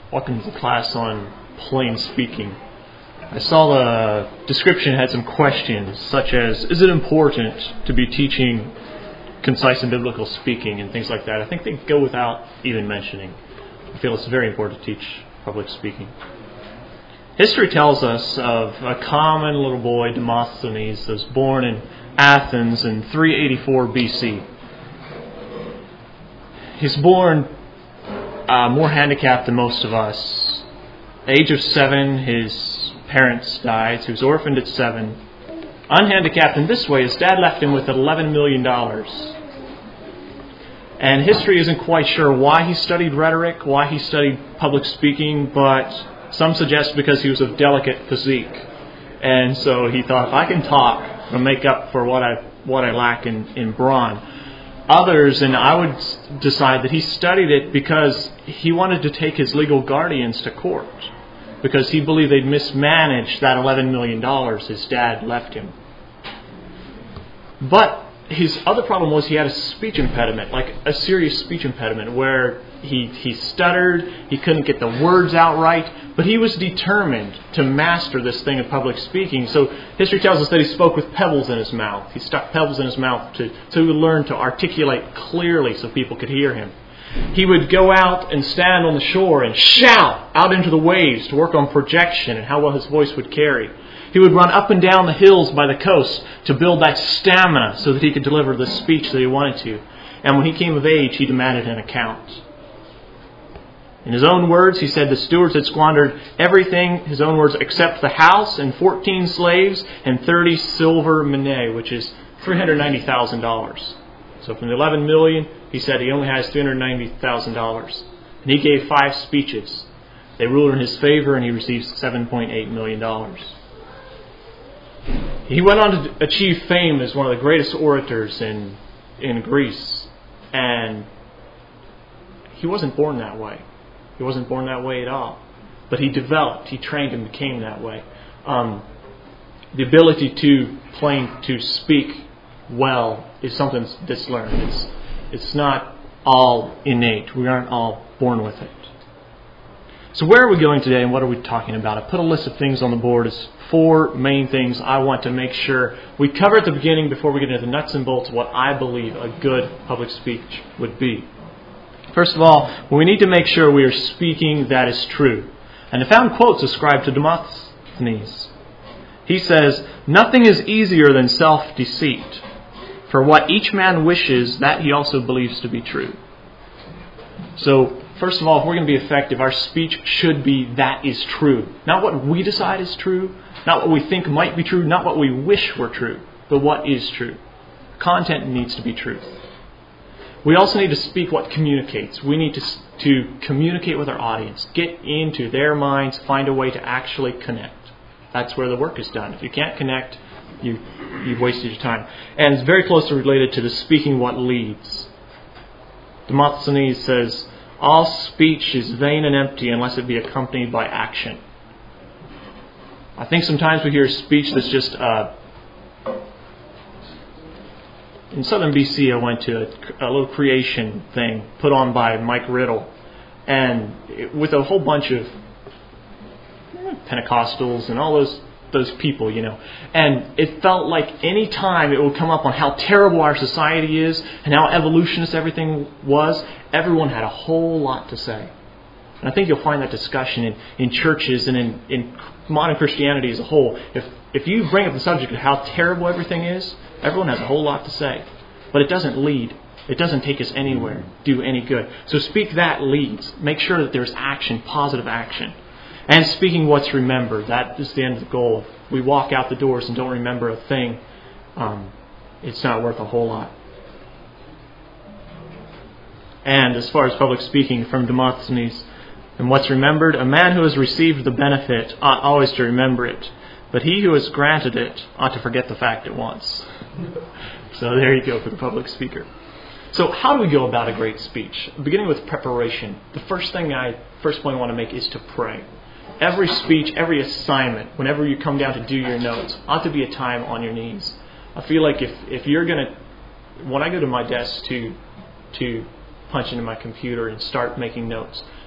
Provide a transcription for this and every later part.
Welcome to the class on plain speaking. I saw the description had some questions such as, is it important to be teaching concise and biblical speaking and things like that? I think they go without even mentioning. I feel it's very important to teach public speaking. History tells us of a common little boy, Demosthenes, that was born in Athens in 384 BC. He's born more handicapped than most of us. At the age of 7, his parents died, so he was orphaned at 7. Unhandicapped in this way, his dad left him with $11 million. And history isn't quite sure why he studied rhetoric, why he studied public speaking, but some suggest because he was of delicate physique. And so he thought, if I can talk, I'll make up for what I lack in brawn. Others, and I would decide that he studied it because he wanted to take his legal guardians to court, because he believed they'd mismanaged that $11 million his dad left him. But his other problem was he had a speech impediment, like a serious speech impediment, where he stuttered, he couldn't get the words out right, but he was determined to master this thing of public speaking. So history tells us that he spoke with pebbles in his mouth. He stuck pebbles in his mouth so he would learn to articulate clearly so people could hear him. He would go out and stand on the shore and shout out into the waves to work on projection and how well his voice would carry. He would run up and down the hills by the coast to build that stamina so that he could deliver the speech that he wanted to. And when he came of age, he demanded an account. In his own words, he said the stewards had squandered everything, his own words, except the house and 14 slaves and 30 silver minae, which is $390,000. So from the $11 million, he said he only has $390,000. And he gave 5 speeches. They ruled in his favor, and he received $7.8 million. He went on to achieve fame as one of the greatest orators in Greece. And he wasn't born that way. He wasn't born that way at all. But he developed, he trained and became that way. The ability to speak well is something that's learned. It's not all innate. We aren't all born with it. So where are we going today and what are we talking about? I put a list of things on the board as 4 main things I want to make sure we cover at the beginning before we get into the nuts and bolts of what I believe a good public speech would be. First of all, we need to make sure we are speaking that is true. And I found quotes ascribed to Demosthenes. He says, "Nothing is easier than self-deceit. For what each man wishes, that he also believes to be true." So, first of all, if we're going to be effective, our speech should be that is true. Not what we decide is true, not what we think might be true, not what we wish were true, but what is true. Content needs to be truth. We also need to speak what communicates. We need to communicate with our audience, get into their minds, find a way to actually connect. That's where the work is done. If you can't connect, you've wasted your time. And it's very closely related to the speaking what leads. Demosthenes says, all speech is vain and empty unless it be accompanied by action. I think sometimes we hear a speech that's just... in southern BC, I went to a little creation thing put on by Mike Riddle. And with a whole bunch of Pentecostals and all those people, you know. And it felt like any time it would come up on how terrible our society is and how evolutionist everything was, everyone had a whole lot to say. And I think you'll find that discussion in churches and in modern Christianity as a whole. If you bring up the subject of how terrible everything is, everyone has a whole lot to say. But it doesn't lead. It doesn't take us anywhere, do any good. So speak that leads. Make sure that there's action, positive action. And speaking what's remembered. That is the end of the goal. If we walk out the doors and don't remember a thing, it's not worth a whole lot. And as far as public speaking from Demosthenes, and what's remembered, a man who has received the benefit ought always to remember it. But he who has granted it ought to forget the fact at once. So there you go for the public speaker. So how do we go about a great speech? Beginning with preparation. The first point I want to make is to pray. Every speech, every assignment, whenever you come down to do your notes, ought to be a time on your knees. I feel like if you're going to, when I go to my desk to punch into my computer and start making notes,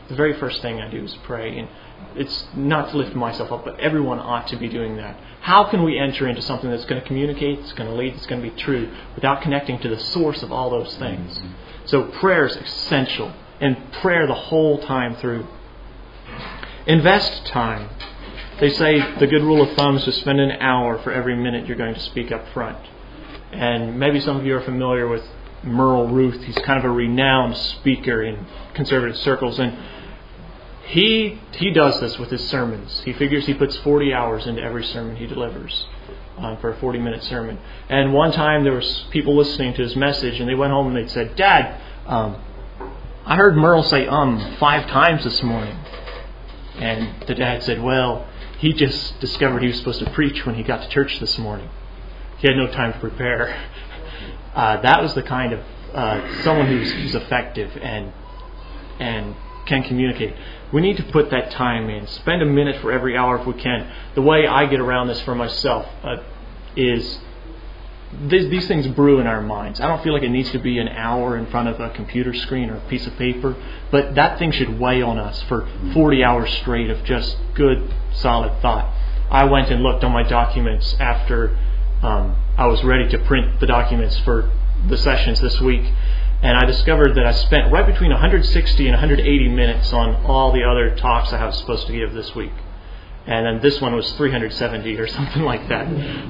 the very first thing I do is pray. And it's not to lift myself up, but everyone ought to be doing that. How can we enter into something that's going to communicate, that's going to lead, that's going to be true, without connecting to the source of all those things? So prayer is essential, and prayer the whole time through. Invest time. They say the good rule of thumb is to spend an hour for every minute you're going to speak up front. And maybe some of you are familiar with Merle Ruth. He's kind of a renowned speaker in conservative circles, and he does this with his sermons. He figures he puts 40 hours into every sermon he delivers for a 40-minute sermon. And one time there was people listening to his message, and they went home and they said, "Dad, I heard Merle say 5 times this morning." And the dad said, "Well, he just discovered he was supposed to preach when he got to church this morning. He had no time to prepare." That was the kind of someone who's effective and can communicate. We need to put that time in. Spend a minute for every hour if we can. The way I get around this for myself is these things brew in our minds. I don't feel like it needs to be an hour in front of a computer screen or a piece of paper, but that thing should weigh on us for 40 hours straight of just good, solid thought. I went and looked on my documents after I was ready to print the documents for the sessions this week, and I discovered that I spent right between 160 and 180 minutes on all the other talks I was supposed to give this week. And then this one was 370 or something like that.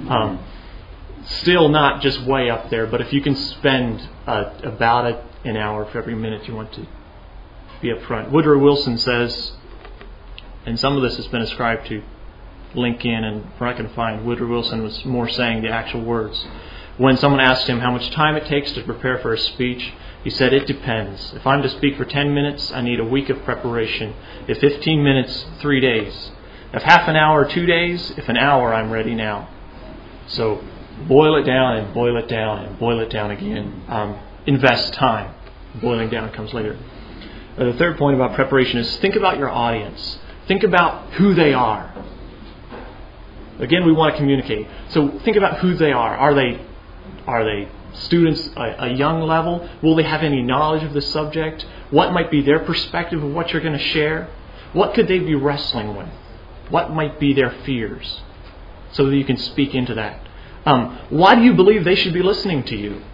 Still not just way up there, but if you can spend about an hour for every minute you want to be up front. Woodrow Wilson says, and some of this has been ascribed to Lincoln, and from what I can find, Woodrow Wilson was more saying the actual words. When someone asked him how much time it takes to prepare for a speech, he said, "It depends. If I'm to speak for 10 minutes, I need a week of preparation. If 15 minutes, 3 days. If half an hour, 2 days. If an hour, I'm ready now." So boil it down and boil it down and boil it down again. Invest time. Boiling down comes later. The third point about preparation is think about your audience. Think about who they are. Again, we want to communicate. So think about who they are. Are they students a young level? Will they have any knowledge of the subject? What might be their perspective of what you're going to share? What could they be wrestling with? What might be their fears? So that you can speak into that. Why do you believe they should be listening to you?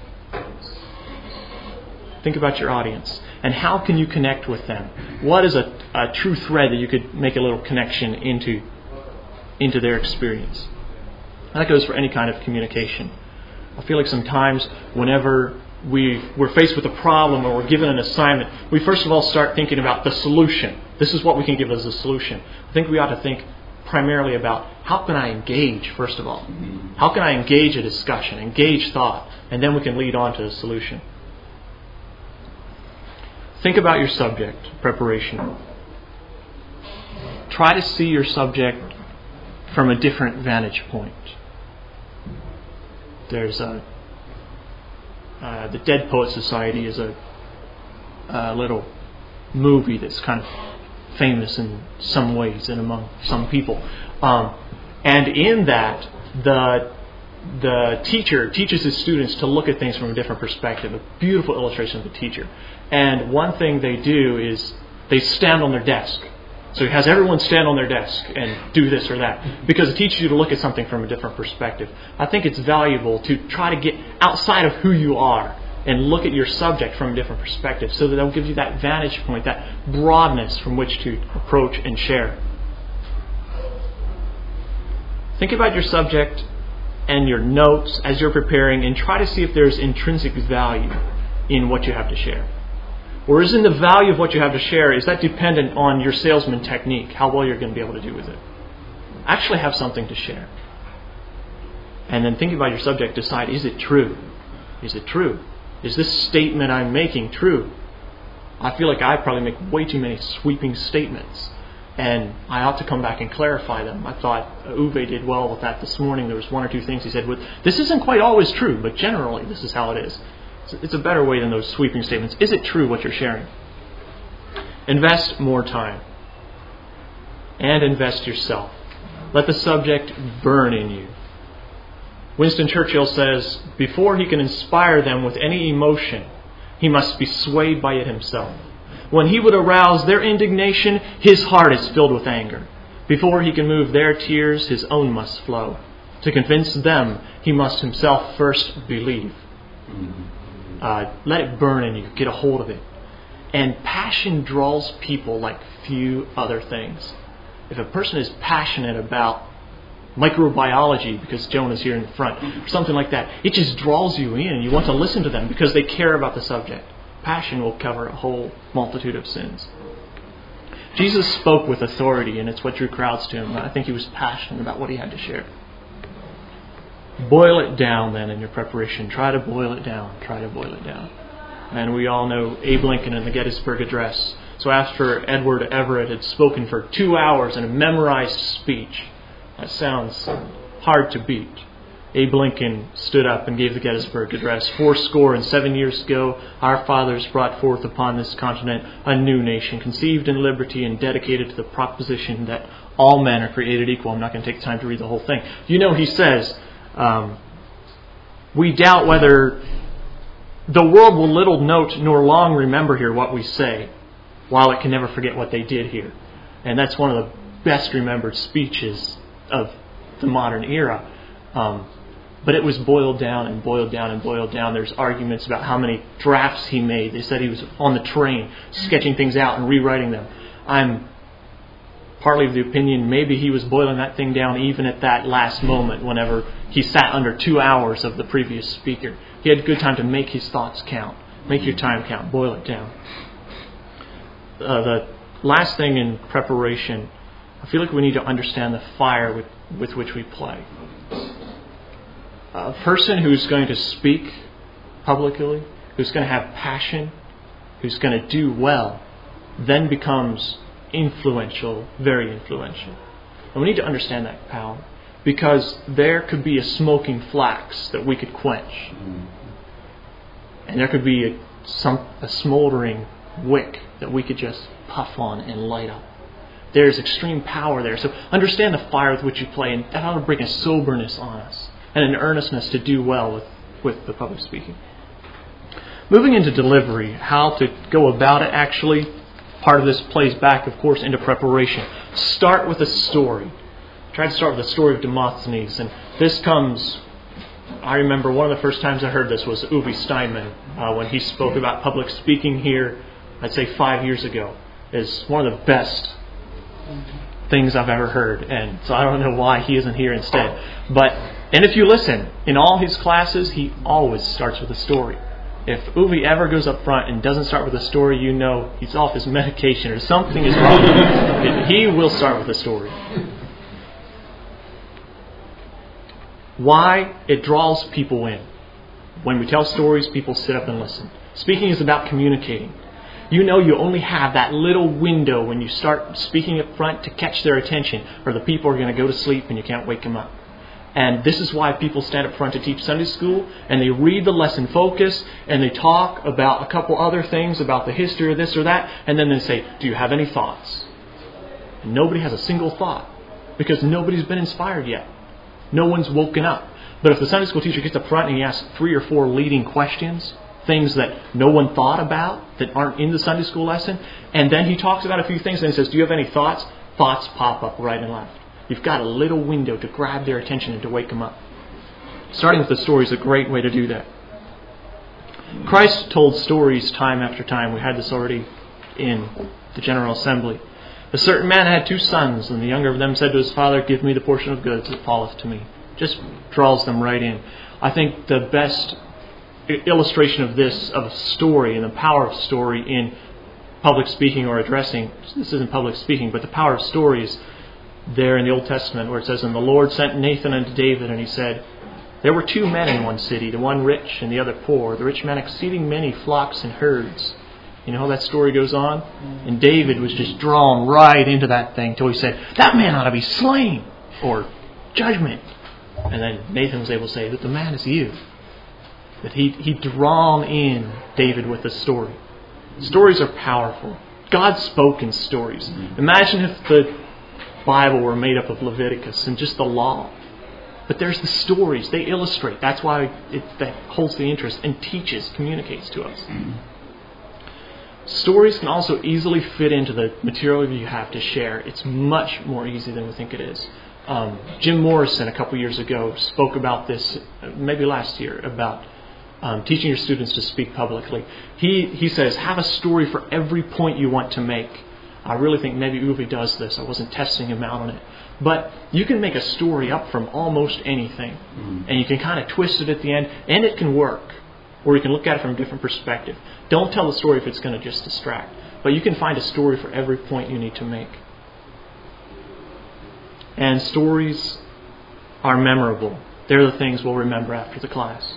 Think about your audience. And how can you connect with them? What is a true thread that you could make a little connection into their experience? And that goes for any kind of communication. I feel like sometimes whenever we're faced with a problem or we're given an assignment, we first of all start thinking about the solution. This is what we can give as a solution. I think we ought to think primarily about how can I engage, first of all. How can I engage a discussion, engage thought, and then we can lead on to the solution. Think about your subject, preparation. Try to see your subject from a different vantage point. There's the Dead Poets Society is a little movie that's kind of famous in some ways and among some people. And in that, the teacher teaches his students to look at things from a different perspective. A beautiful illustration of the teacher. And one thing they do is they stand on their desk. So he has everyone stand on their desk and do this or that because it teaches you to look at something from a different perspective. I think it's valuable to try to get outside of who you are and look at your subject from a different perspective so that that'll give you that vantage point, that broadness from which to approach and share. Think about your subject and your notes as you're preparing and try to see if there's intrinsic value in what you have to share. Or isn't the value of what you have to share, is that dependent on your salesman technique, how well you're going to be able to do with it? Actually have something to share. And then think about your subject, decide, is it true? Is it true? Is this statement I'm making true? I feel like I probably make way too many sweeping statements. And I ought to come back and clarify them. I thought Uwe did well with that this morning. There was one or two things he said, well, this isn't quite always true, but generally this is how it is. It's a better way than those sweeping statements. Is it true what you're sharing? Invest more time. And invest yourself. Let the subject burn in you. Winston Churchill says, before he can inspire them with any emotion, he must be swayed by it himself. When he would arouse their indignation, his heart is filled with anger. Before he can move their tears, his own must flow. To convince them, he must himself first believe. Let it burn in you. Get a hold of it. And passion draws people like few other things. If a person is passionate about microbiology, because Joan is here in the front, or something like that, it just draws you in and you want to listen to them because they care about the subject. Passion will cover a whole multitude of sins. Jesus spoke with authority, and it's what drew crowds to him. I think he was passionate about what he had to share. Boil it down then in your preparation. Try to boil it down. Try to boil it down. And we all know Abe Lincoln in the Gettysburg Address. So after Edward Everett had spoken for 2 hours in a memorized speech, that sounds hard to beat. Abe Lincoln stood up and gave the Gettysburg Address. 70 years ago, our fathers brought forth upon this continent a new nation, conceived in liberty and dedicated to the proposition that all men are created equal. I'm not going to take the time to read the whole thing. You know, he says, we doubt whether the world will little note nor long remember here what we say, while it can never forget what they did here. And that's one of the best remembered speeches of the modern era. But it was boiled down and boiled down and boiled down. There's arguments about how many drafts he made. They said he was on the train sketching things out and rewriting them. I'm partly of the opinion maybe he was boiling that thing down even at that last moment whenever he sat under 2 hours of the previous speaker. He had good time to make his thoughts count. Make your time count. Boil it down. The last thing in preparation, I feel like we need to understand the fire with which we play. A person who's going to speak publicly, who's going to have passion, who's going to do well, then becomes influential, very influential. And we need to understand that power, because there could be a smoking flax that we could quench. And there could be a smoldering wick that we could just puff on and light up. There's extreme power there. So understand the fire with which you play, and that ought to bring a soberness on us and an earnestness to do well with the public speaking. Moving into delivery, how to go about it actually, part of this plays back, of course, into preparation. Start with a story. Try to start with the story of Demosthenes. And this comes, I remember one of the first times I heard this was Uwe Steinman, when he spoke about public speaking here, I'd say 5 years ago. Is one of the best things I've ever heard. And so I don't know why he isn't here instead. And if you listen, in all his classes, he always starts with a story. If Uwe ever goes up front and doesn't start with a story, you know he's off his medication or something is wrong. He will start with a story. Why? It draws people in. When we tell stories, people sit up and listen. Speaking is about communicating. You know you only have that little window when you start speaking up front to catch their attention, or the people are going to go to sleep and you can't wake them up. And this is why people stand up front to teach Sunday school, and they read the lesson focus, and they talk about a couple other things about the history of this or that, and then they say, do you have any thoughts? And nobody has a single thought, because nobody's been inspired yet. No one's woken up. But if the Sunday school teacher gets up front and he asks 3 or 4 leading questions, things that no one thought about, that aren't in the Sunday school lesson, and then he talks about a few things and he says, do you have any thoughts? Thoughts pop up right and left. You've got a little window to grab their attention and to wake them up. Starting with the story is a great way to do that. Christ told stories time after time. We had this already in the General Assembly. A certain man had 2 sons, and the younger of them said to his father, give me the portion of goods that falleth to me. Just draws them right in. I think the best illustration of this, of a story and the power of story in public speaking or addressing, this isn't public speaking, but the power of stories there in the Old Testament where it says, and the Lord sent Nathan unto David, and he said, there were 2 men in one city, the one rich and the other poor, the rich man exceeding many flocks and herds. You know how that story goes on? And David was just drawn right into that thing till he said, that man ought to be slain, or judgment. And then Nathan was able to say that the man is you. That he'd drawn in David with the story. Stories are powerful. God spoke in stories. Imagine if the Bible were made up of Leviticus and just the law. But there's the stories. They illustrate. That's why that holds the interest and teaches, communicates to us. stories can also easily fit into the material you have to share. It's much more easy than we think it is. Jim Morrison, a couple years ago, spoke about this, maybe last year, about teaching your students to speak publicly. He says, have a story for every point you want to make. I really think maybe Uwe does this. I wasn't testing him out on it. But you can make a story up from almost anything. And you can kind of twist it at the end, and it can work. Or you can look at it from a different perspective. Don't tell the story if it's going to just distract. But you can find a story for every point you need to make. And stories are memorable. They're the things we'll remember after the class.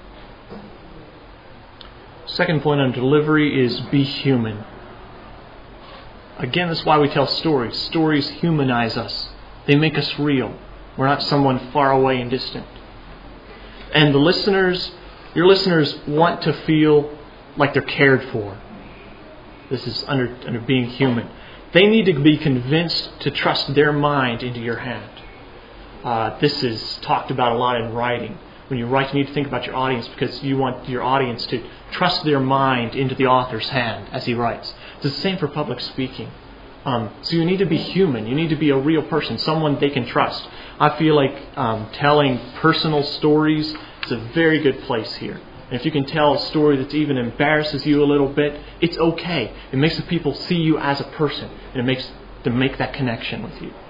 Second point on delivery is be human. Again, that's why we tell stories. Stories humanize us. They make us real. We're not someone far away and distant. And your listeners want to feel like they're cared for. This is under being human. They need to be convinced to trust their mind into your hand. This is talked about a lot in writing. When you write, you need to think about your audience because you want your audience to trust their mind into the author's hand as he writes. It's the same for public speaking. So you need to be human. You need to be a real person, someone they can trust. I feel like telling personal stories is a very good place here. And if you can tell a story that even embarrasses you a little bit, it's okay. It makes the people see you as a person, and it makes them make that connection with you.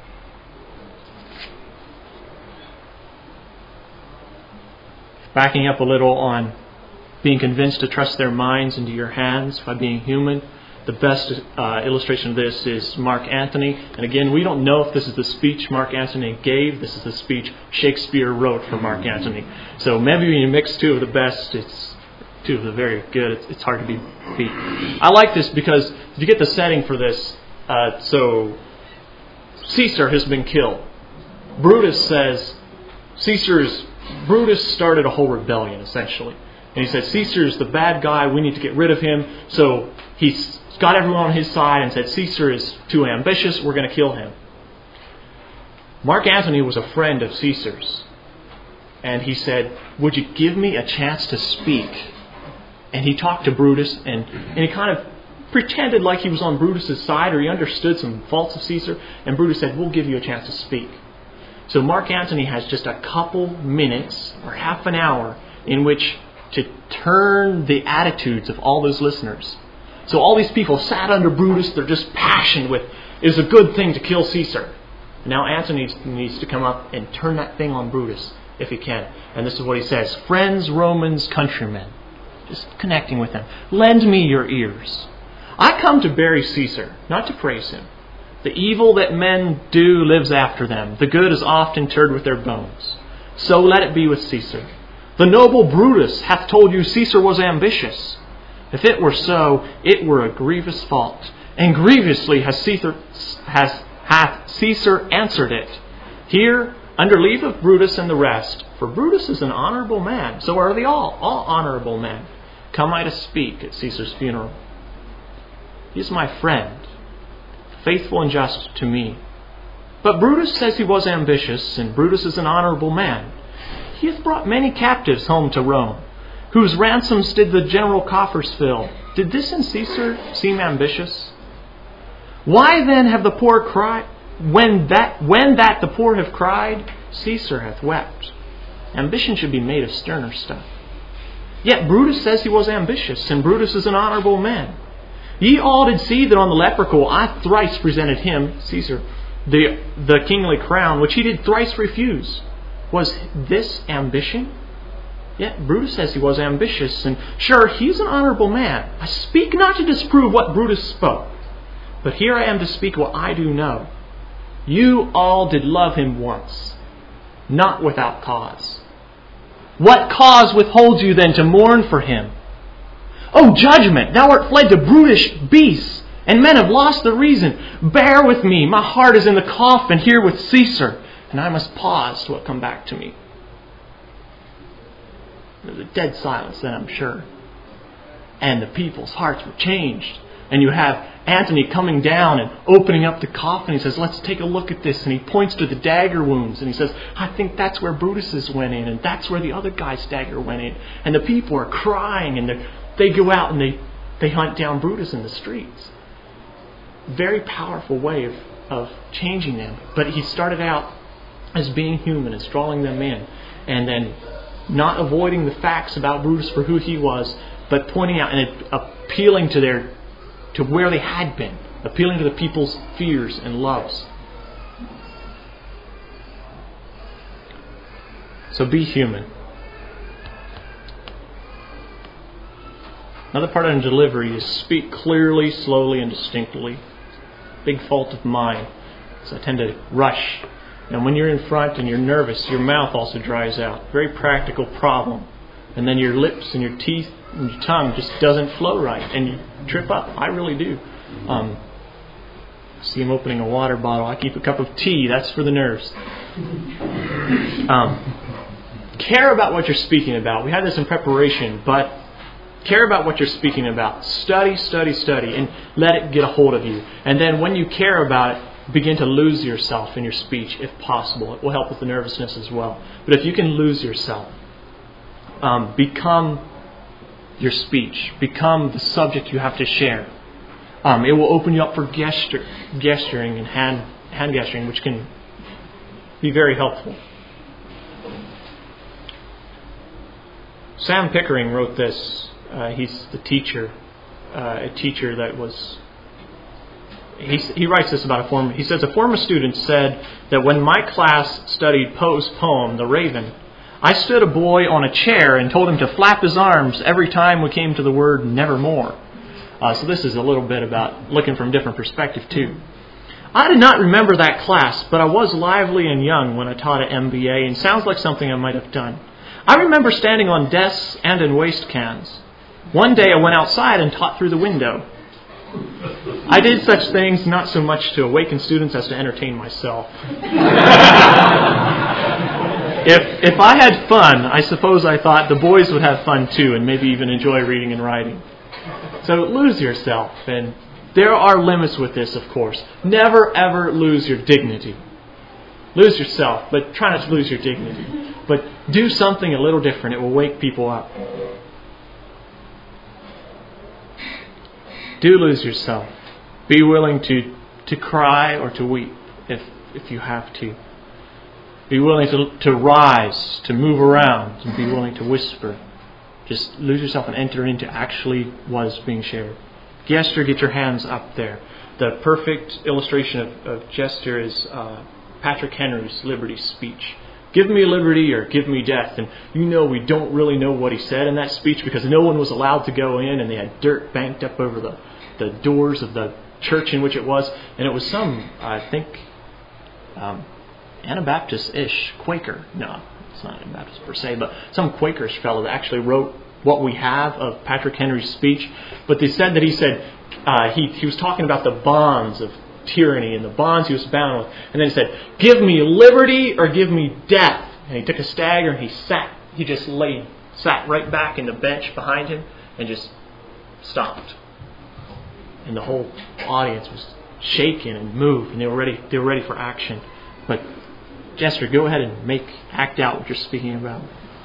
Backing up a little on being convinced to trust their minds into your hands by being human. The best illustration of this is Mark Antony. And again, we don't know if this is the speech Mark Antony gave. This is the speech Shakespeare wrote for Mark Antony. So maybe when you mix two of the best, it's two of the very good. It's hard to be beat. I like this because if you get the setting for this, so Caesar has been killed. Brutus says Brutus started a whole rebellion, essentially. And he said, Caesar's the bad guy, we need to get rid of him. So he's got everyone on his side and said, Caesar is too ambitious, we're going to kill him. Mark Antony was a friend of Caesar's. And he said, would you give me a chance to speak? And he talked to Brutus, and he kind of pretended like he was on Brutus's side, or he understood some faults of Caesar. And Brutus said, we'll give you a chance to speak. So Mark Antony has just a couple minutes or half an hour in which to turn the attitudes of all those listeners. So all these people sat under Brutus, they're just passionate with, it's a good thing to kill Caesar. Now Antony needs to come up and turn that thing on Brutus, if he can. And this is what he says, friends, Romans, countrymen. Just connecting with them. Lend me your ears. I come to bury Caesar, not to praise him. The evil that men do lives after them. The good is oft interred with their bones. So let it be with Caesar. The noble Brutus hath told you Caesar was ambitious. If it were so, it were a grievous fault. And grievously hath Caesar answered it. Here, under leave of Brutus and the rest, for Brutus is an honorable man, so are they all honorable men, come I to speak at Caesar's funeral. He is my friend, faithful and just to me. But Brutus says he was ambitious, and Brutus is an honorable man. He hath brought many captives home to Rome, whose ransoms did the general coffers fill. Did this in Caesar seem ambitious? Why then have the poor cried? When that the poor have cried, Caesar hath wept. Ambition should be made of sterner stuff. Yet Brutus says he was ambitious, and Brutus is an honorable man. Ye all did see that on the leprechaun I thrice presented him, Caesar, the kingly crown, which he did thrice refuse. Was this ambition? Yet Brutus says he was ambitious, and sure, he's an honorable man. I speak not to disprove what Brutus spoke, but here I am to speak what I do know. You all did love him once, not without cause. What cause withholds you then to mourn for him? O judgment, thou art fled to brutish beasts, and men have lost their reason. Bear with me, my heart is in the coffin here with Caesar, and I must pause till it come back to me. There's a dead silence then, I'm sure. And the people's hearts were changed. And you have Antony coming down and opening up the coffin. He says, let's take a look at this. And he points to the dagger wounds. And he says, I think that's where Brutus's went in. And that's where the other guy's dagger went in. And the people are crying. And they go out and they hunt down Brutus in the streets. Very powerful way of changing them. But he started out as being human, as drawing them in, and then not avoiding the facts about Brutus for who he was, but pointing out and appealing to where they had been, appealing to the people's fears and loves. So be human. Another part of delivery is speak clearly, slowly, and distinctly. Big fault of mine. So I tend to rush. And when you're in front and you're nervous, your mouth also dries out. Very practical problem. And then your lips and your teeth and your tongue just doesn't flow right. And you trip up. I really do. See him opening a water bottle. I keep a cup of tea. That's for the nerves. Care about what you're speaking about. We had this in preparation, but care about what you're speaking about. Study, study, study, and let it get a hold of you. And then when you care about it, begin to lose yourself in your speech, if possible. It will help with the nervousness as well. But if you can lose yourself, become your speech. Become the subject you have to share. It will open you up for gesturing and hand gesturing, which can be very helpful. Sam Pickering wrote this. He's the teacher, a teacher that was... He writes this about a former... He says, a former student said that when my class studied Poe's poem, The Raven, I stood a boy on a chair and told him to flap his arms every time we came to the word nevermore. So this is a little bit about looking from a different perspective too. I did not remember that class, but I was lively and young when I taught at MBA, and sounds like something I might have done. I remember standing on desks and in waste cans. One day I went outside and taught through the window. I did such things not so much to awaken students as to entertain myself. If I had fun, I suppose I thought the boys would have fun too, and maybe even enjoy reading and writing. So lose yourself, and there are limits with this, of course. Never ever lose your dignity. Lose yourself, but try not to lose your dignity. But do something a little different. It will wake people up. Do lose yourself. Be willing to cry or to weep if you have to. Be willing to rise, to move around, and be willing to whisper. Just lose yourself and enter into actually what is being shared. Gesture, get your hands up there. The perfect illustration of gesture is Patrick Henry's Liberty speech. Give me liberty or give me death. And we don't really know what he said in that speech because no one was allowed to go in, and they had dirt banked up over the doors of the church in which it was. And it was some, I think, Anabaptist-ish Quaker. No, it's not Anabaptist per se, but some Quakerish fellow that actually wrote what we have of Patrick Henry's speech. But they said that he was talking about the bonds of tyranny and the bonds he was bound with. And then he said, give me liberty or give me death. And he took a stagger and he just sat right back in the bench behind him and just stopped. And the whole audience was shaken and moved, and they were ready for action. But Jester, go ahead and act out what you're speaking about.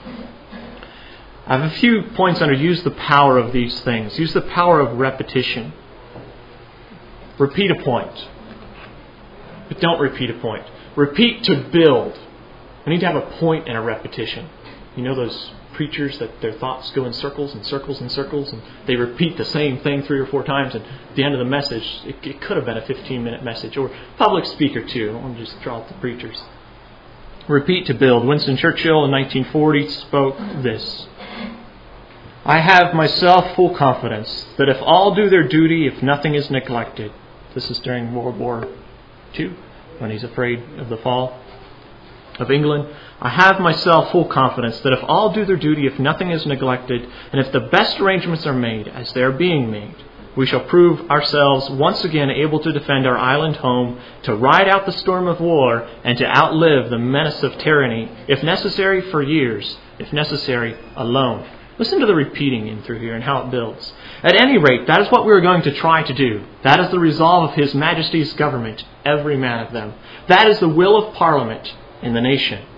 I have a few points under use the power of these things. Use the power of repetition. Repeat a point. But don't repeat a point. Repeat to build. We need to have a point and a repetition. You know those preachers that their thoughts go in circles and circles and circles, and they repeat the same thing 3 or 4 times, and at the end of the message, it could have been a 15-minute message. Or public speaker too. I don't want to just draw out the preachers. Repeat to build. Winston Churchill in 1940 spoke this. I have myself full confidence that if all do their duty, if nothing is neglected. This is during World War II, when he's afraid of the fall of England. I have myself full confidence that if all do their duty, if nothing is neglected, and if the best arrangements are made, as they are being made, we shall prove ourselves once again able to defend our island home, to ride out the storm of war, and to outlive the menace of tyranny, if necessary for years, if necessary alone. Listen to the repeating in through here and how it builds. At any rate, that is what we are going to try to do. That is the resolve of His Majesty's government, every man of them. That is the will of Parliament in the nation.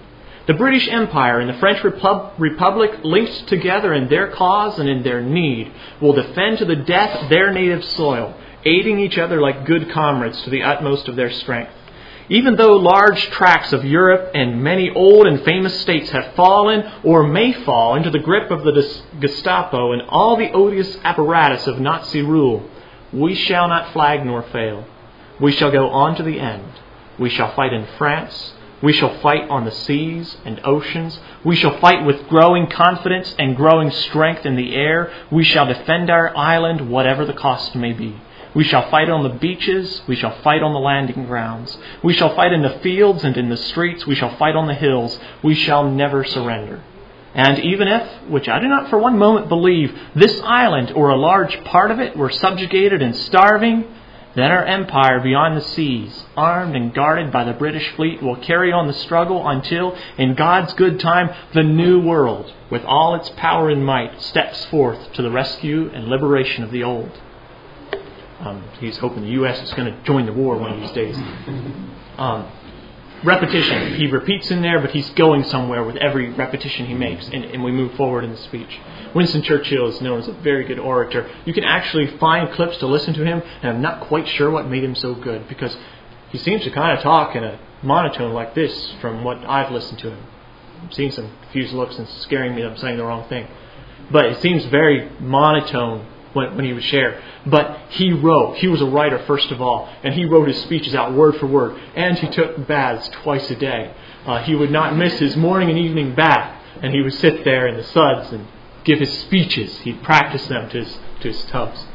The British Empire and the French Republic, linked together in their cause and in their need, will defend to the death their native soil, aiding each other like good comrades to the utmost of their strength. Even though large tracts of Europe and many old and famous states have fallen or may fall into the grip of the Gestapo and all the odious apparatus of Nazi rule, we shall not flag nor fail. We shall go on to the end. We shall fight in France. We shall fight on the seas and oceans. We shall fight with growing confidence and growing strength in the air. We shall defend our island, whatever the cost may be. We shall fight on the beaches. We shall fight on the landing grounds. We shall fight in the fields and in the streets. We shall fight on the hills. We shall never surrender. And even if, which I do not for one moment believe, this island or a large part of it were subjugated and starving, then our empire beyond the seas, armed and guarded by the British fleet, will carry on the struggle until, in God's good time, the new world, with all its power and might, steps forth to the rescue and liberation of the old. He's hoping the U.S. is going to join the war one of these days. Repetition. He repeats in there, but he's going somewhere with every repetition he makes, and we move forward in the speech. Winston Churchill is known as a very good orator. You can actually find clips to listen to him, and I'm not quite sure what made him so good, because he seems to kind of talk in a monotone like this from what I've listened to him. I'm seeing some confused looks and scaring me that I'm saying the wrong thing. But it seems very monotone when he would share. But he wrote. He was a writer first of all, and he wrote his speeches out word for word. And he took baths twice a day. He would not miss his morning and evening bath, and he would sit there in the suds and give his speeches. He'd practice them to his tubs.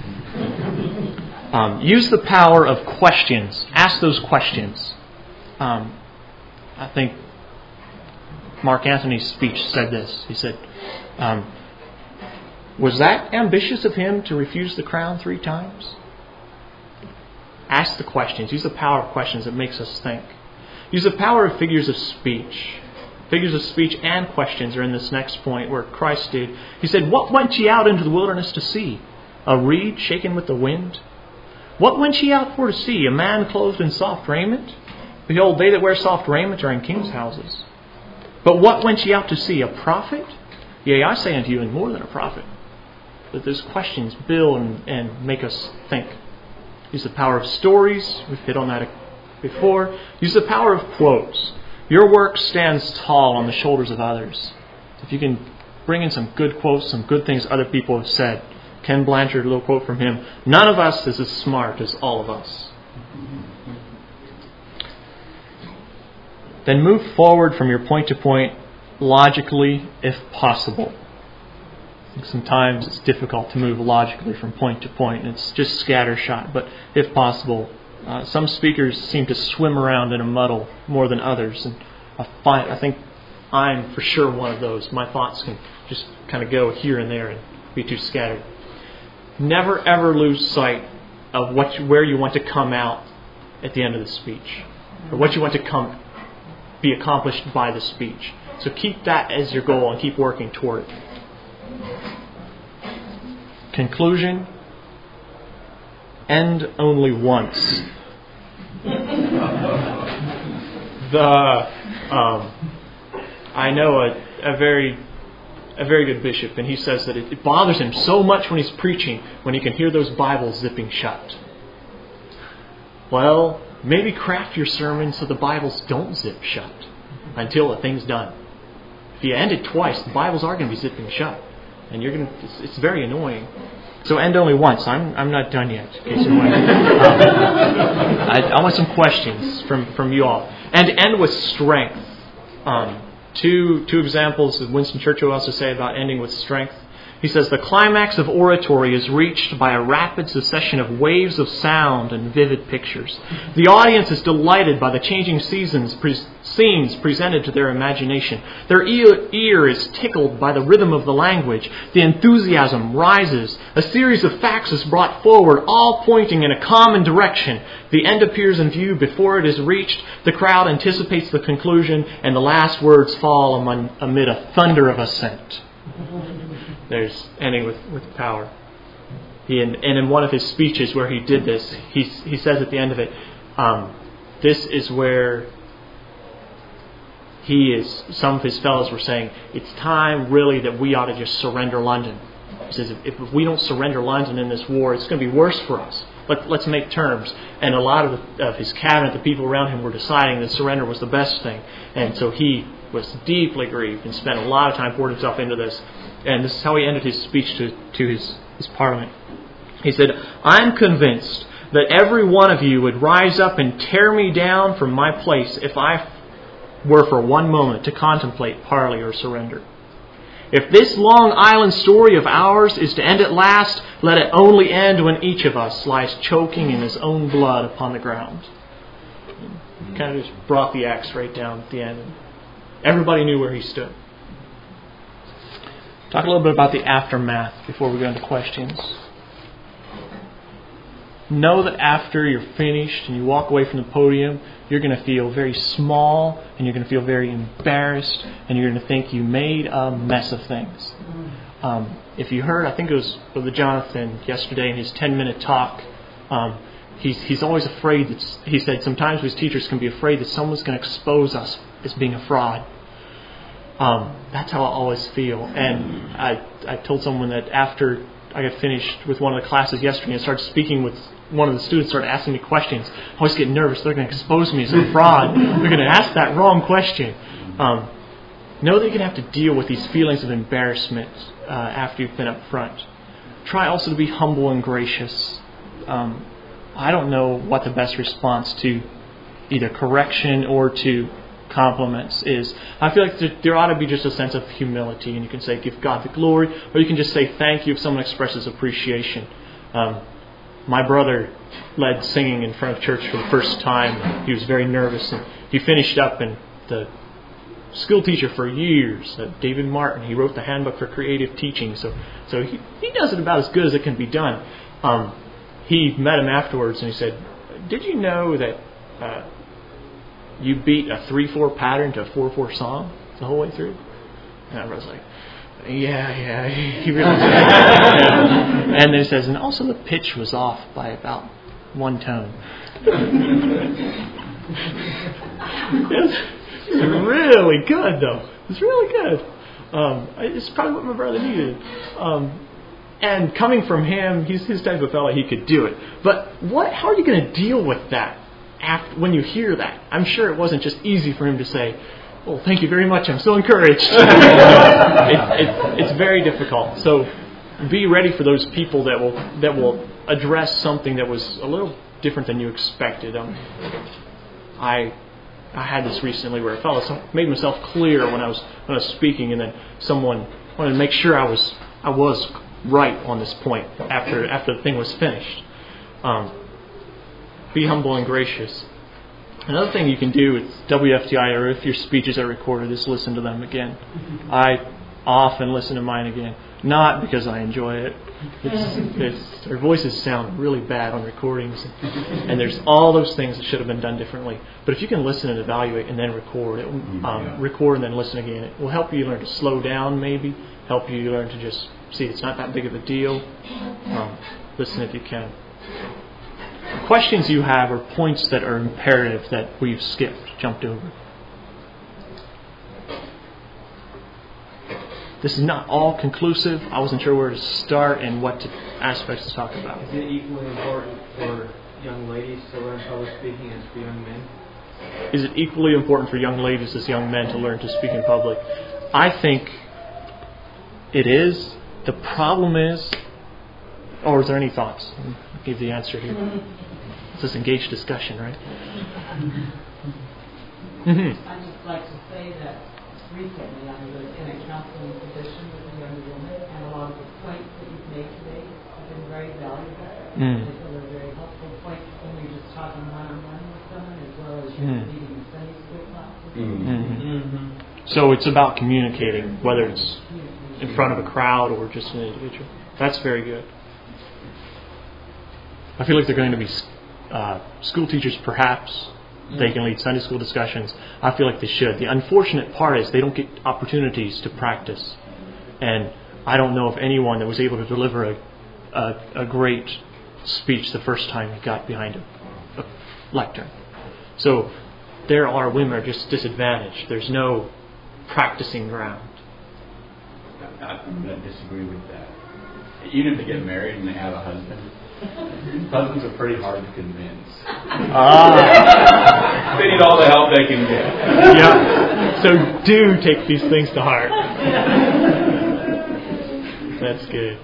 Use the power of questions. Ask those questions. I think Mark Antony's speech said this. He said, was that ambitious of him to refuse the crown 3 times? Ask the questions. Use the power of questions that makes us think. Use the power of figures of speech. Figures of speech and questions are in this next point where Christ did. He said, what went ye out into the wilderness to see? A reed shaken with the wind? What went ye out for to see? A man clothed in soft raiment? Behold, they that wear soft raiment are in kings' houses. But what went ye out to see? A prophet? Yea, I say unto you, and more than a prophet. That those questions build and make us think. Use the power of stories. We've hit on that before. Use the power of quotes. Your work stands tall on the shoulders of others. If you can bring in some good quotes, some good things other people have said. Ken Blanchard, a little quote from him. None of us is as smart as all of us. Then move forward from your point to point logically, if possible. Sometimes it's difficult to move logically from point to point. It's just scattershot. But if possible, some speakers seem to swim around in a muddle more than others. And I think I'm for sure one of those. My thoughts can just kind of go here and there and be too scattered. Never ever lose sight of where you want to come out at the end of the speech, or what you want to be accomplished by the speech. So keep that as your goal and keep working toward it. Conclusion. End only once. I know a very good bishop, and he says that it bothers him so much when he's preaching when he can hear those Bibles zipping shut. Well, maybe craft your sermon so the Bibles don't zip shut until the thing's done. If you end it twice, the Bibles are going to be zipping shut, and it's very annoying. So end only once. I'm not done yet. In case you're wondering. I want some questions from you all, and end with strength. Two examples that Winston Churchill also say about ending with strength. He says, the climax of oratory is reached by a rapid succession of waves of sound and vivid pictures. The audience is delighted by the changing scenes presented to their imagination. Their ear is tickled by the rhythm of the language. The enthusiasm rises. A series of facts is brought forward, all pointing in a common direction. The end appears in view before it is reached. The crowd anticipates the conclusion, and the last words fall amid a thunder of assent. There's ending with power. And in one of his speeches where he did this, he says at the end of it, this is where some of his fellows were saying, it's time really that we ought to just surrender London. He says, if we don't surrender London in this war, it's going to be worse for us. Let's make terms. And a lot of his cabinet, the people around him, were deciding that surrender was the best thing. And so he was deeply grieved and spent a lot of time pouring himself into this. And this is how he ended his speech to his parliament. He said, I'm convinced that every one of you would rise up and tear me down from my place if I were for one moment to contemplate parley or surrender. If this Long Island story of ours is to end at last, let it only end when each of us lies choking in his own blood upon the ground. Kind of just brought the axe right down at the end. Everybody knew where he stood. Talk a little bit about the aftermath before we go into questions. Know that after you're finished and you walk away from the podium, you're going to feel very small and you're going to feel very embarrassed and you're going to think you made a mess of things. If you heard, I think it was Brother Jonathan yesterday in his 10-minute talk, he's always afraid that, he said sometimes his teachers can be afraid that someone's going to expose us as being a fraud. That's how I always feel. And I told someone that after I got finished with one of the classes yesterday and started speaking with one of the students, started asking me questions. I always get nervous. They're going to expose me as a fraud. They're going to ask that wrong question. Know that you're going to have to deal with these feelings of embarrassment after you've been up front. Try also to be humble and gracious. I don't know what the best response to either correction or to compliments is. I feel like there ought to be just a sense of humility, and you can say, give God the glory, or you can just say thank you if someone expresses appreciation. My brother led singing in front of church for the first time. He was very nervous, and he finished up, and the school teacher for years, David Martin, he wrote the Handbook for Creative Teaching, so he does it about as good as it can be done. He met him afterwards, and he said, did you know that you beat a 3/4 pattern to a 4/4 song the whole way through? And I was like, yeah, he really did. And then he says, and also the pitch was off by about one tone. It's really good, though. It's really good. It's probably what my brother needed. And coming from him, he's his type of fellow, he could do it. But how are you going to deal with that when you hear that? I'm sure it wasn't just easy for him to say, well, thank you very much, I'm so encouraged. It's very difficult. So be ready for those people that will address something that was a little different than you expected. I had this recently where a fellow made himself clear when I was speaking, and then someone wanted to make sure I was right on this point after the thing was finished. Be humble and gracious. Another thing you can do with WFTI, or if your speeches are recorded, is listen to them again. I often listen to mine again, not because I enjoy it. Their voices sound really bad on recordings, and there's all those things that should have been done differently. But if you can listen and evaluate and then record, record and then listen again, it will help you learn to slow down, maybe help you learn to just see it's not that big of a deal. Listen if you can. Questions you have are points that are imperative that we've jumped over. This is not all conclusive. I wasn't sure where to start and what aspects to talk about. Is it equally important for young ladies to learn public speaking as for young men? Is it equally important for young ladies as young men to learn to speak in public? I think it is. The problem is, or is there any thoughts? I'll give the answer here. It's this engaged discussion, right? I'd just like to say that recently I was in a counseling position with a young woman, and a lot of the points that you've made today have been very valuable. I feel they're very helpful points when you're just talking one-on-one with someone, as well as you're leading the Sunday school classes. So it's about communicating, whether it's in front of a crowd or just an individual. That's very good. I feel like they're going to be school teachers, perhaps. They can lead Sunday school discussions. I feel like they should. The unfortunate part is they don't get opportunities to practice. And I don't know of anyone that was able to deliver a great speech the first time he got behind a lectern. So there are women are just disadvantaged. There's no practicing ground. I'm going to disagree with that. Even if they get married and they have a husband, husbands are pretty hard to convince. They need all the help they can get. Yeah. So do take these things to heart. That's good.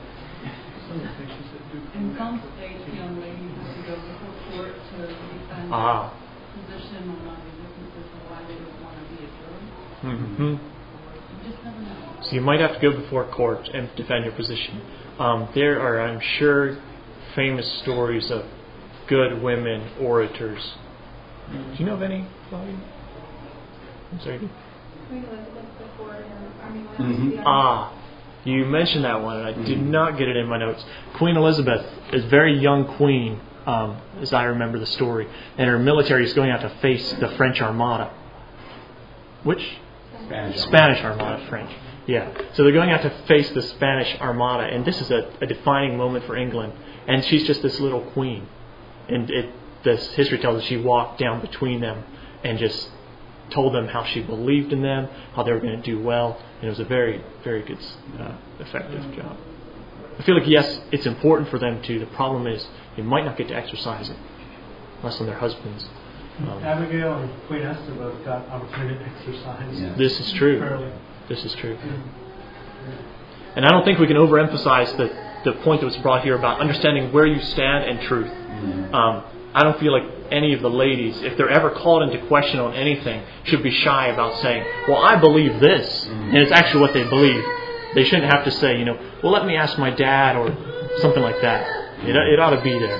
In some states, young ladies have to go before court to defend Ah. position on the witnesses and why they don't want to be a jury. Mm-hmm. You just never know. So you might have to go before court and defend your position. There are, I'm sure, famous stories of good women orators. Do you know of any, Claudia? I'm sorry. Queen Elizabeth before her army went Mhm. to the Ah, you mentioned that one, and I did not get it in my notes. Queen Elizabeth is a very young queen, as I remember the story, and her military is going out to face the French Armada. Which? Spanish Armada, French. Yeah. So they're going out to face the Spanish Armada, and this is a defining moment for England. And she's just this little queen, and this history tells us she walked down between them and just told them how she believed in them, how they were going to do well, and it was a very, very good, effective job. I feel like, yes, it's important for them to. The problem is they might not get to exercise it unless on their husbands. Abigail and Queen Esther both got opportunity to exercise. Yeah. This is true. Early. This is true. And I don't think we can overemphasize the point that was brought here about understanding where you stand and truth. I don't feel like any of the ladies, if they're ever called into question on anything, should be shy about saying, well, I believe this, and it's actually what they believe. They shouldn't have to say, well, let me ask my dad or something like that. It ought to be there.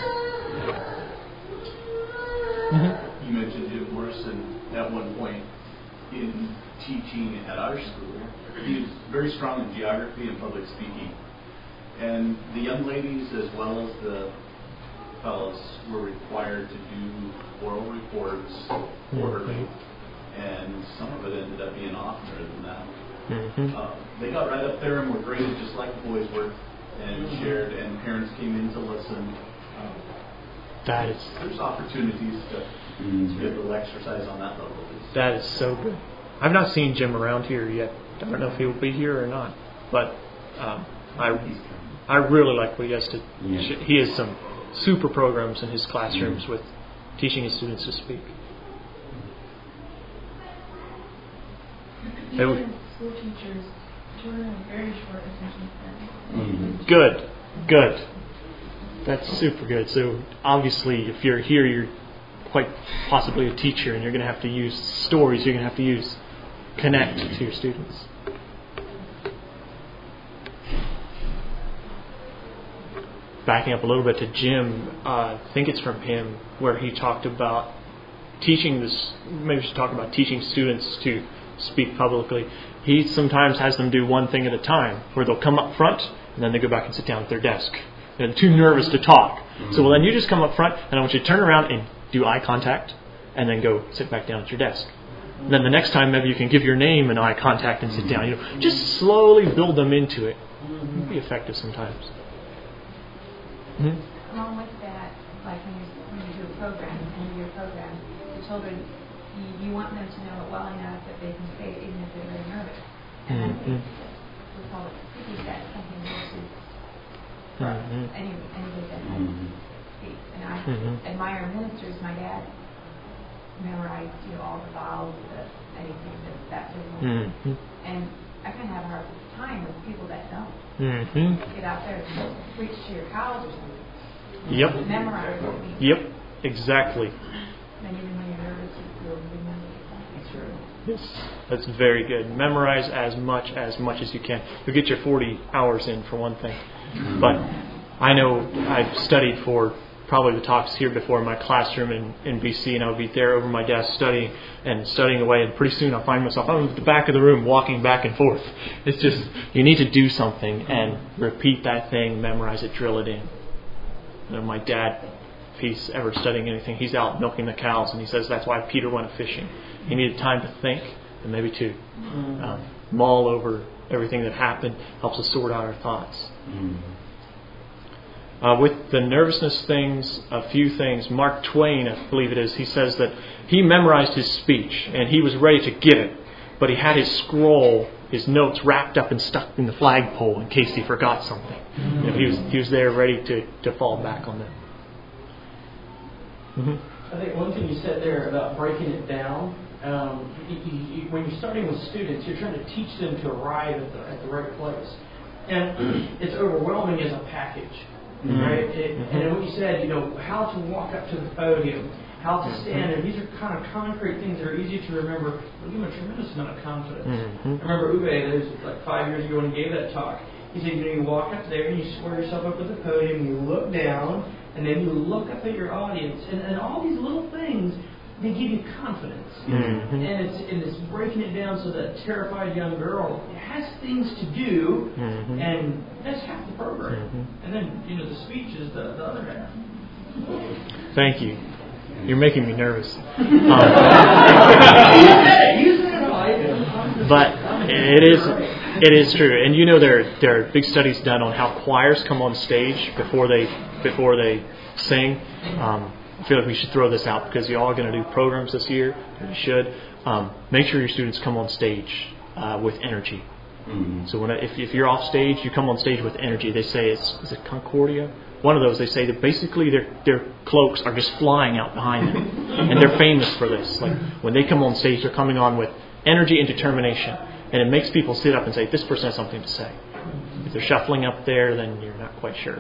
You mentioned Jim Morrison at one point in teaching at our school. He was very strong in geography and public speaking. And the young ladies as well as the fellows were required to do oral reports quarterly. And some of it ended up being oftener than that. They got right up there and were graded just like the boys were and shared, and parents came in to listen. There's opportunities to be able to exercise on that level. That is so good. I've not seen Jim around here yet. I don't know if he will be here or not, but I really like what he has to. He has some super programs in his classrooms with teaching his students to speak. Even school teachers, children have very short attention span. Good. That's super good. So obviously, if you're here, you're quite possibly a teacher, and you're going to have to use stories. You're going to have to use connect to your students. Backing up a little bit to Jim, I think it's from him where he talked about teaching this. Maybe we should talk about teaching students to speak publicly. He sometimes has them do one thing at a time, where they'll come up front and then they go back and sit down at their desk. They're too nervous to talk. So then you just come up front, and I want you to turn around and do eye contact, and then go sit back down at your desk. And then the next time, maybe you can give your name and eye contact and sit down. Just slowly build them into it. It'll be effective sometimes. Along with that, like when you do a program, your program, the children, you want them to know it well enough that they can say it even if they're very nervous. And I think we call it cookie set, something versus anybody that has speak. And I admire ministers. My dad memorized all the vowels, anything that business. And I kind of have a hard time with people that don't. Get out there and preach to your cows or something. Yep. Memorize what we Yep. Exactly. And even when you're nervous, you'll remember it. Sure. Yes. That's very good. Memorize as much as you can. You'll get your 40 hours in for one thing. But I know I've studied for probably the talks here before in my classroom in BC, and I'll be there over my desk studying away, and pretty soon I'll find myself at the back of the room walking back and forth. It's just, you need to do something and repeat that thing, memorize it, drill it in. My dad, if he's ever studying anything, he's out milking the cows, and he says that's why Peter went fishing. He needed time to think and maybe to mull over everything that happened, helps us sort out our thoughts. With the nervousness things, a few things. Mark Twain, I believe it is, he says that he memorized his speech and he was ready to give it, but he had his scroll, his notes wrapped up and stuck in the flagpole in case he forgot something. You know, he was there ready to fall back on them. I think one thing you said there about breaking it down, when you're starting with students, you're trying to teach them to arrive at the right place. And it's overwhelming as a package, right? And then what you said, how to walk up to the podium, how to stand there. These are kind of concrete things that are easy to remember, but give them a tremendous amount of confidence. I remember Uwe, that was like 5 years ago when he gave that talk. He said, you walk up there and you square yourself up at the podium, you look down, and then you look up at your audience, and all these little things, they give you confidence. And it's breaking it down so that terrified young girl has things to do, and that's half the program. And then, the speech is the other half. Thank you. You're making me nervous. But it is true. And there are big studies done on how choirs come on stage before they sing. I feel like we should throw this out because you all are going to do programs this year. You should. Make sure your students come on stage with energy. So if you're off stage, you come on stage with energy. They say is it Concordia? One of those, they say that basically their cloaks are just flying out behind them. And they're famous for this. Like when they come on stage, they're coming on with energy and determination. And it makes people sit up and say, this person has something to say. If they're shuffling up there, then you're not quite sure.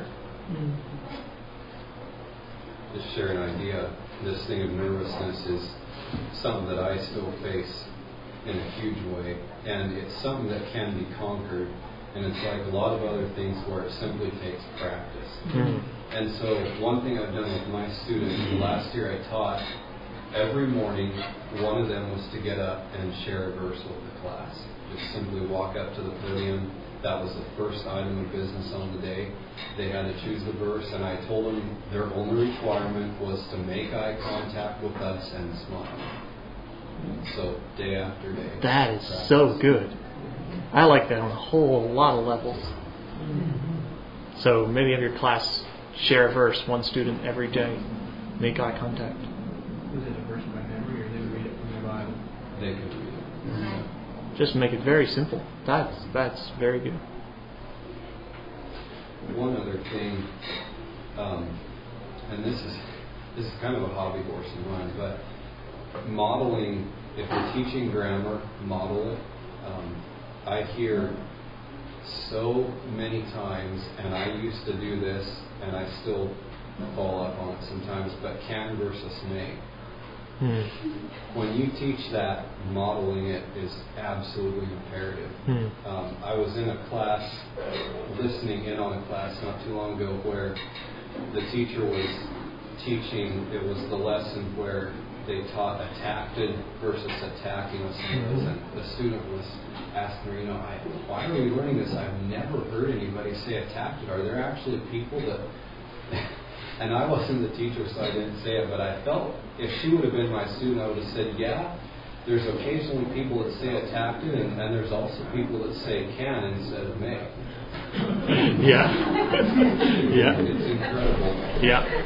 Just share an idea. This thing of nervousness is something that I still face in a huge way. And it's something that can be conquered. And it's like a lot of other things where it simply takes practice. And so one thing I've done with my students, last year I taught every morning, one of them was to get up and share a verse with the class. Just simply walk up to the podium. That was the first item of business on the day. They had to choose the verse, and I told them their only requirement was to make eye contact with us and smile. So day after day. That is so good. I like that on a whole lot of levels. So maybe have your class share a verse, one student every day. Make eye contact. Was it a verse by memory, or they would read it from the Bible? They could read it. Just make it very simple. That's very good. One other thing, and this is kind of a hobby horse of mine, but modeling. If you're teaching grammar, model it. I hear so many times, and I used to do this, and I still fall up on it sometimes, but can versus may. When you teach that, modeling it is absolutely imperative. I was in a class, listening in on a class not too long ago where the teacher was teaching, it was the lesson where they taught attacked versus attacking us, and the student was asking her, why are we learning this? I've never heard anybody say attacked. Are there actually people that... And I wasn't the teacher, so I didn't say it, but I felt if she would have been my student, I would have said, yeah, there's occasionally people that say attacked, and there's also people that say can instead of may. Yeah. It's incredible. Yeah.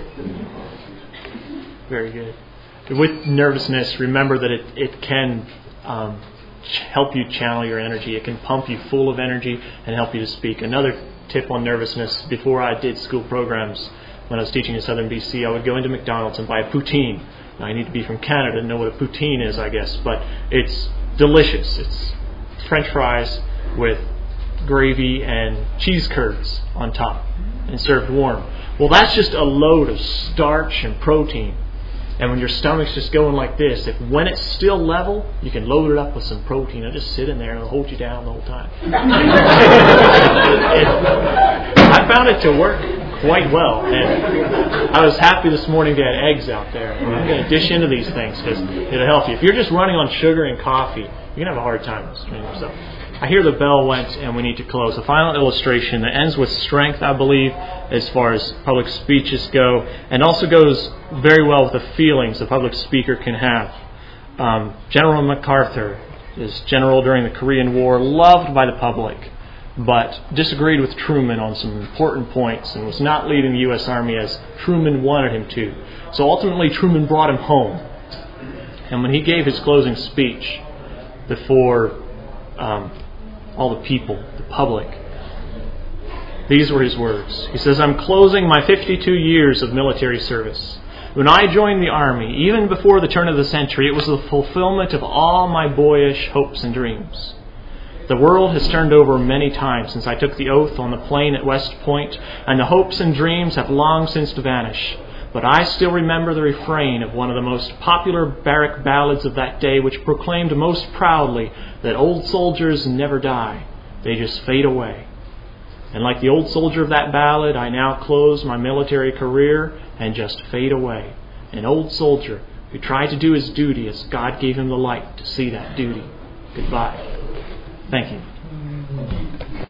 Very good. With nervousness, remember that it can help you channel your energy. It can pump you full of energy and help you to speak. Another tip on nervousness, before I did school programs, when I was teaching in Southern BC, I would go into McDonald's and buy a poutine. Now, I need to be from Canada to know what a poutine is, I guess, but it's delicious. It's French fries with gravy and cheese curds on top and served warm. Well, that's just a load of starch and protein. And when your stomach's just going like this, when it's still level, you can load it up with some protein and just sit in there and it'll hold you down the whole time. I found it to work quite well. And I was happy this morning to have eggs out there. I'm going to dish into these things because it'll help you. If you're just running on sugar and coffee, you're going to have a hard time restraining yourself. I hear the bell went and we need to close. A final illustration that ends with strength, I believe, as far as public speeches go, and also goes very well with the feelings a public speaker can have. General MacArthur is general during the Korean War, loved by the public, but disagreed with Truman on some important points and was not leading the U.S. Army as Truman wanted him to. So ultimately Truman brought him home. And when he gave his closing speech before all the people, the public, these were his words. He says, "I'm closing my 52 years of military service. When I joined the Army, even before the turn of the century, it was the fulfillment of all my boyish hopes and dreams. The world has turned over many times since I took the oath on the plain at West Point, and the hopes and dreams have long since vanished. But I still remember the refrain of one of the most popular barrack ballads of that day, which proclaimed most proudly that old soldiers never die, they just fade away. And like the old soldier of that ballad, I now close my military career and just fade away. An old soldier who tried to do his duty as God gave him the light to see that duty. Goodbye." Thank you.